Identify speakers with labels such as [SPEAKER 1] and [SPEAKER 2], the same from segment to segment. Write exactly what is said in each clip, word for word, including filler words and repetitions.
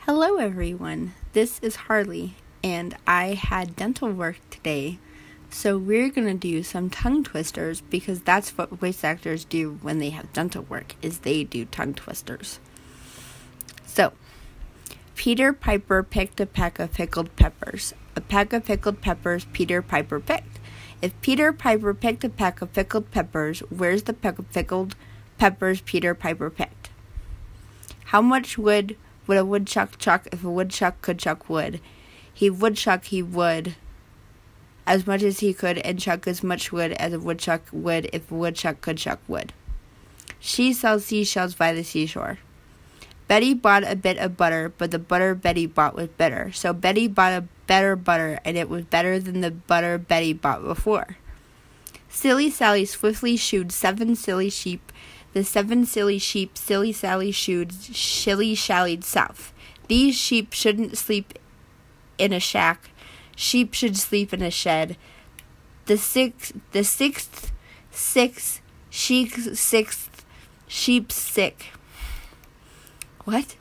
[SPEAKER 1] Hello everyone, this is Harley, and I had dental work today, so we're going to do some tongue twisters because that's what voice actors do when they have dental work, is they do tongue twisters. So, Peter Piper picked a peck of pickled peppers. A peck of pickled peppers Peter Piper picked. If Peter Piper picked a peck of pickled peppers, where's the peck of pickled peppers Peter Piper picked? How much wood would a woodchuck chuck if a woodchuck could chuck wood? He woodchuck he would as much as he could and chuck as much wood as a woodchuck would if a woodchuck could chuck wood. She sells seashells by the seashore. Betty bought a bit of butter, but the butter Betty bought was bitter. So Betty bought a better butter, and it was better than the butter Betty bought before. Silly Sally swiftly shooed seven silly sheep. The seven silly sheep Silly Sally shooed shilly-shallied south. These sheep shouldn't sleep in a shack. Sheep should sleep in a shed. The sixth, the sixth, sixth, sheep's sixth, sheep's sick. What?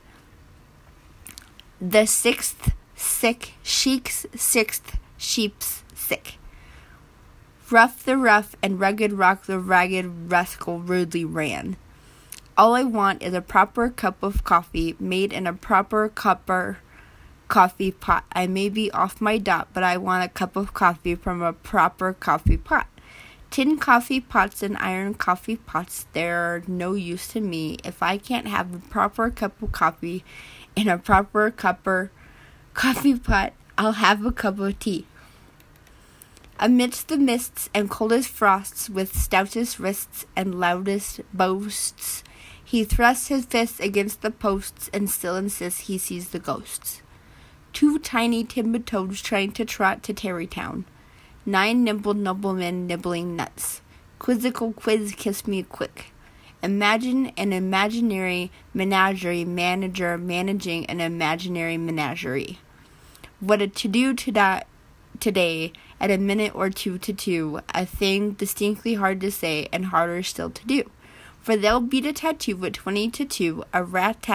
[SPEAKER 1] The sixth, sick, sheep's sixth, sheep's sick. Rough the rough and rugged rock the ragged rascal rudely ran. All I want is a proper cup of coffee made in a proper copper coffee pot. I may be off my dot, but I want a cup of coffee from a proper coffee pot. Tin coffee pots and iron coffee pots, they're no use to me if I can't have a proper cup of coffee in a proper copper coffee pot. I'll have a cup of tea. Amidst the mists and coldest frosts, with stoutest wrists and loudest boasts, he thrusts his fists against the posts and still insists he sees the ghosts. Two tiny timber toads trying to trot to Tarrytown. Nine nimble noblemen nibbling nuts. Quizzical quiz kiss me quick. Imagine an imaginary menagerie manager managing an imaginary menagerie. What a to-do to that today at a minute or two to two, a thing distinctly hard to say and harder still to do. For they'll beat a tattoo at twenty to two, a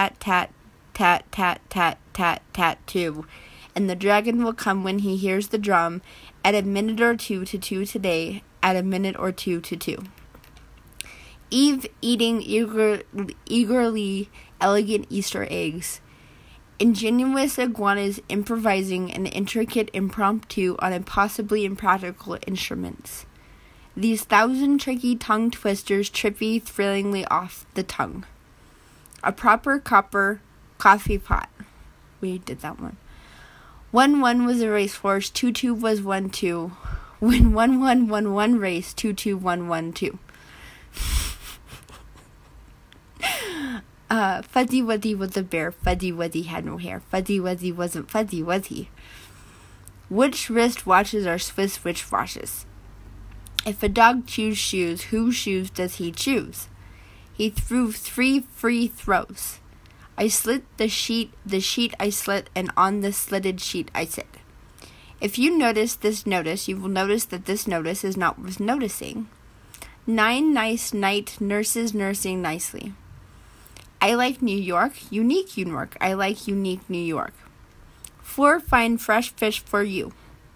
[SPEAKER 1] rat-tat-tat-tat-tat-tat-tat-tat-two, and the dragon will come when he hears the drum at a minute or two to two today, at a minute or two to two. Eve eating eager, eagerly elegant Easter eggs. Ingenious iguanas improvising an intricate impromptu on impossibly impractical instruments. These thousand tricky tongue twisters trippy thrillingly off the tongue. A proper copper coffee pot. We did that one. One one was a racehorse, two two was one two. When one one one one race, two two one one two. Uh, Fuzzy Wuzzy was a bear. Fuzzy Wuzzy had no hair. Fuzzy Wuzzy wasn't fuzzy, was he? Which wrist watches are Swiss which watches? If a dog chews shoes, whose shoes does he choose? He threw three free throws. I slit the sheet, the sheet I slit, and on the slitted sheet I sit. If you notice this notice, you will notice that this notice is not worth noticing. Nine nice night nurses nursing nicely. I like New York, unique New York. I like unique New York. Four fine fresh fish for you.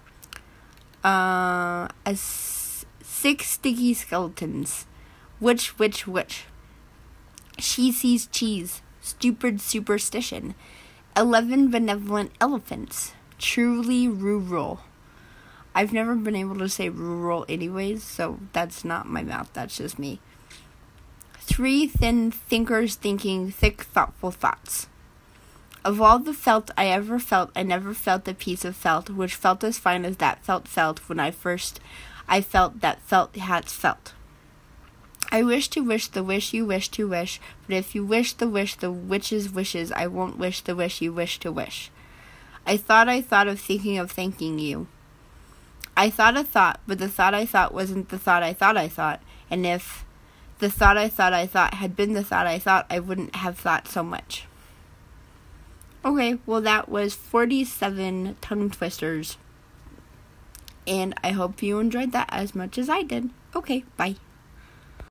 [SPEAKER 1] Uh, a s- six sticky skeletons. Which, which, which? She sees cheese. Stupid superstition. Eleven benevolent elephants. Truly rural. I've never been able to say rural anyways, so that's not my mouth, that's just me. Three thin thinkers thinking thick, thoughtful thoughts. Of all the felt I ever felt, I never felt a piece of felt which felt as fine as that felt felt when I first I felt that felt hats felt. I wish to wish the wish you wish to wish, but if you wish the wish the witch's wishes, I won't wish the wish you wish to wish. I thought I thought of thinking of thanking you. I thought a thought, but the thought I thought wasn't the thought I thought I thought, and if the thought I thought I thought had been the thought I thought, I wouldn't have thought so much. Okay, well that was forty-seven tongue twisters. And I hope you enjoyed that as much as I did. Okay, bye.